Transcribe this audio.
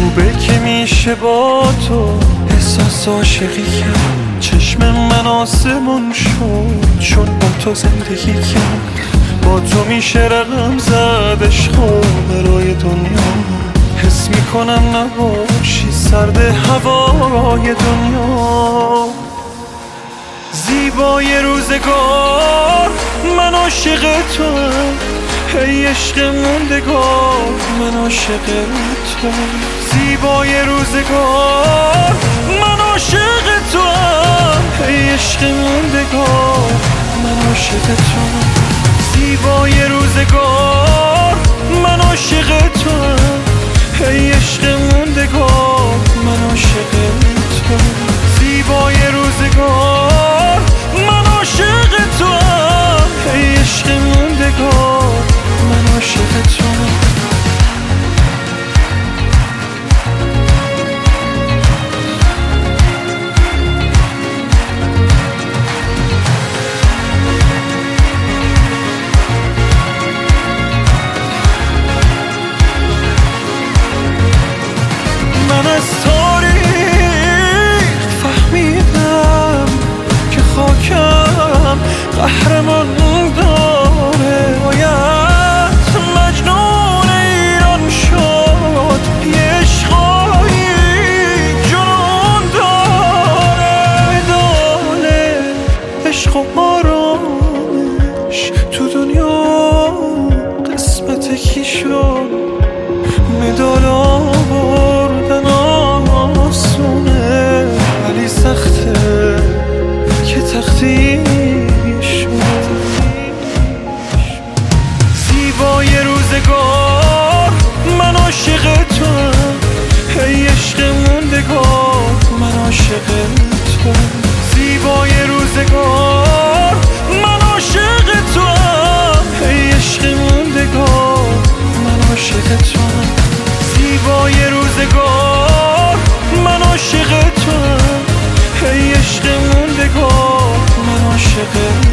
خوبه که میشه با تو احساس عاشقی کرد. چشم من آسمون شد چون با تو زندگی کرد. با تو میشه رقم زد عشق و برای دنیا. حس میکنم نباشی سرد هوای دنیا. زیبای روزگار من عاشق توام، ای عشق موندگار من عاشق تو. زیبای روزگار من عاشق توام، ای عشق موندگار من عاشق تو. زیبای روزگار من عاشق توام، ای عشق موندگار من عاشق تو. زیبای روزگار من عاشق توام، ای عشق موندگار من عاشق تو. من از تاریخ فهمیدم که خاکم قهرمان داره. باید مجنون ایران شد، یه عشقایی جنون داره. دانه عشق و آرامش تو دنیا قسمت کی شد؟ مدال آوردن آسونه ولی سخته که تقدیر شد. زیبای روزگار من عاشق توام، ای عشق موندگار من عاشق تو. زیبای روزگار من عاشق توام، ای عشق موندگار من عاشق تو. زیبای روزگار من عاشق توام، ای عشق موندگار من عاشق